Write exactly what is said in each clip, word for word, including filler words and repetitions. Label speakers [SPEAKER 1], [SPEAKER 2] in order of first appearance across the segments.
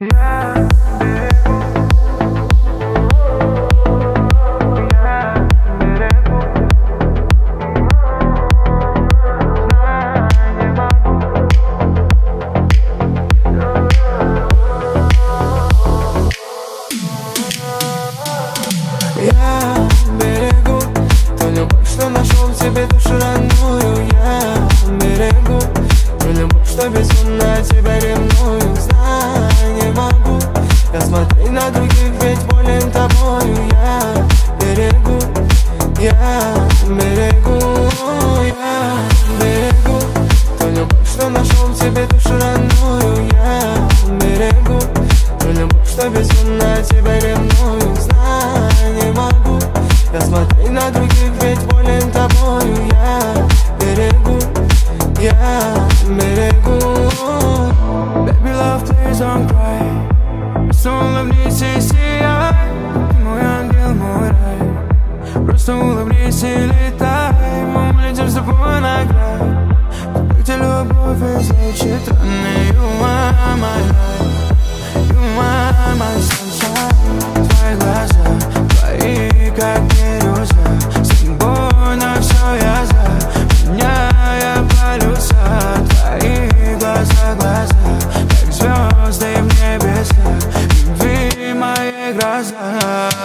[SPEAKER 1] Тебе душу родную я берегу, ту любовь, что безумно тебя ревную. Знай, не могу я смотреть на других, ведь болен тобою. Я берегу, я берегу, я берегу ту любовь, что нашел в тебе душу родную. Я берегу, ту любовь, что безумно тебя ревную. Знай, не могу я смотреть на других, ведь болен тобою. Я берегу, я берегу.
[SPEAKER 2] Baby love, please don't cry. Просто улыбнись и сияй. Ты мой ангел, мой рай. Просто улыбнись и летай. Мы улетим с тобой на край. Где любовь излечит раны. You are my life, you are my sunshine. Твои глаза, твои как бирюза. С тобой на все я за. Меняя полюса. Твои глаза, глаза, как звезды в небесах. Любви мои глаза.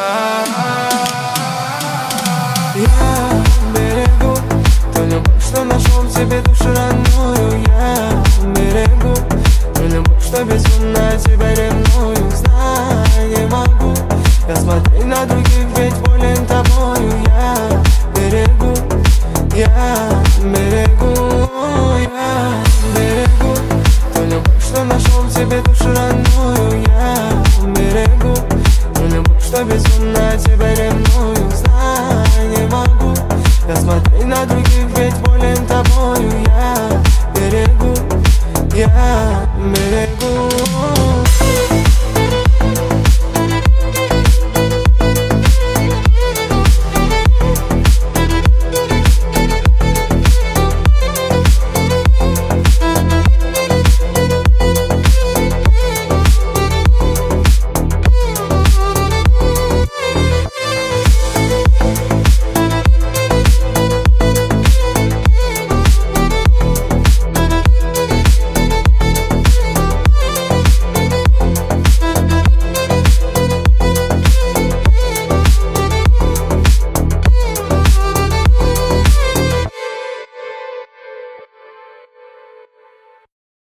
[SPEAKER 1] Я берегу ту любовь, что нашел в тебе душу родную. Я берегу ту любовь, что безумно тебя ревную. Знай, не могу я смотреть на других, ведь болен тобою. Я берегу, я берегу, я берегу ту любовь, что нашел в тебе душу родную. Я берегу ту любовь, что безумно